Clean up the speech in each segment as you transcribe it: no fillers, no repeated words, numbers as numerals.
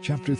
Chapter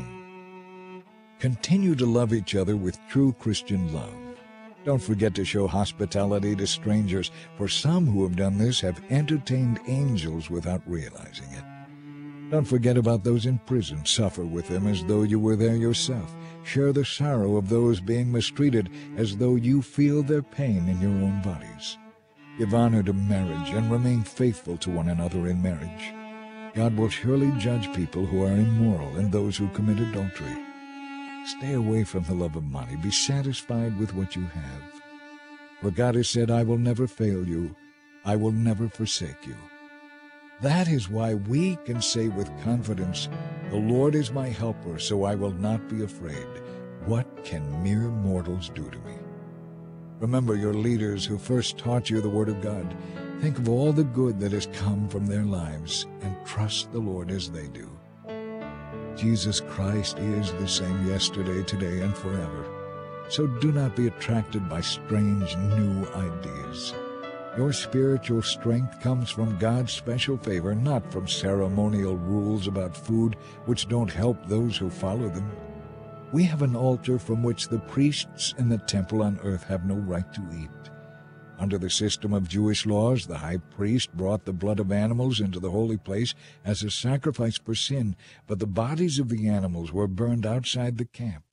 13. Continue to love each other with true Christian love. Don't forget to show hospitality to strangers, for some who have done this have entertained angels without realizing it. Don't forget about those in prison. Suffer with them as though you were there yourself. Share the sorrow of those being mistreated as though you feel their pain in your own bodies. Give honor to marriage and remain faithful to one another in marriage. God will surely judge people who are immoral and those who commit adultery. Stay away from the love of money. Be satisfied with what you have. For God has said, I will never fail you. I will never forsake you. That is why we can say with confidence, the Lord is my helper, so I will not be afraid. What can mere mortals do to me? Remember your leaders who first taught you the Word of God. Think of all the good that has come from their lives and trust the Lord as they do. Jesus Christ is the same yesterday, today, and forever. So do not be attracted by strange new ideas. Your spiritual strength comes from God's special favor, not from ceremonial rules about food which don't help those who follow them. We have an altar from which the priests in the temple on earth have no right to eat. Under the system of Jewish laws, the high priest brought the blood of animals into the holy place as a sacrifice for sin, but the bodies of the animals were burned outside the camp.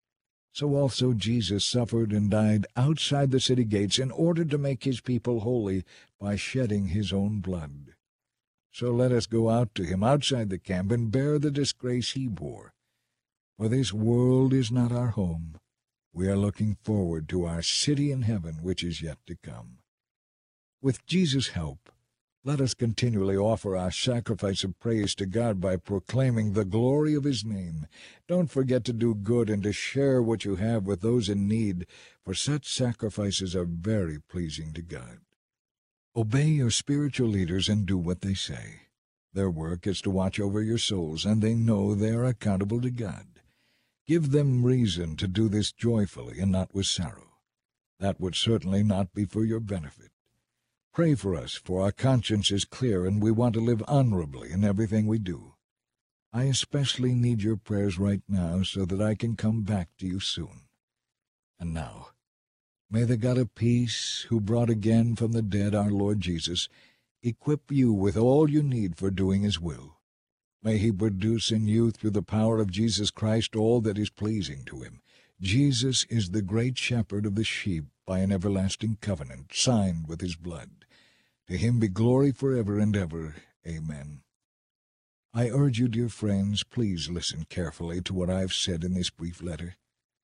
So also Jesus suffered and died outside the city gates in order to make his people holy by shedding his own blood. So let us go out to him outside the camp and bear the disgrace he bore. For this world is not our home. We are looking forward to our city in heaven, which is yet to come. With Jesus' help, let us continually offer our sacrifice of praise to God by proclaiming the glory of his name. Don't forget to do good and to share what you have with those in need, for such sacrifices are very pleasing to God. Obey your spiritual leaders and do what they say. Their work is to watch over your souls, and they know they are accountable to God. Give them reason to do this joyfully and not with sorrow. That would certainly not be for your benefit. Pray for us, for our conscience is clear and we want to live honorably in everything we do. I especially need your prayers right now so that I can come back to you soon. And now, may the God of peace, who brought again from the dead our Lord Jesus, equip you with all you need for doing his will. May he produce in you through the power of Jesus Christ all that is pleasing to him. Jesus is the great shepherd of the sheep by an everlasting covenant, signed with his blood. To him be glory forever and ever. Amen. I urge you, dear friends, please listen carefully to what I have said in this brief letter.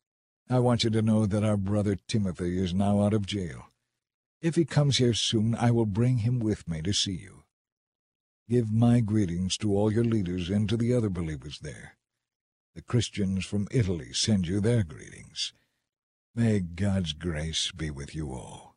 I want you to know that our brother Timothy is now out of jail. If he comes here soon, I will bring him with me to see you. Give my greetings to all your leaders and to the other believers there. The Christians from Italy send you their greetings. May God's grace be with you all.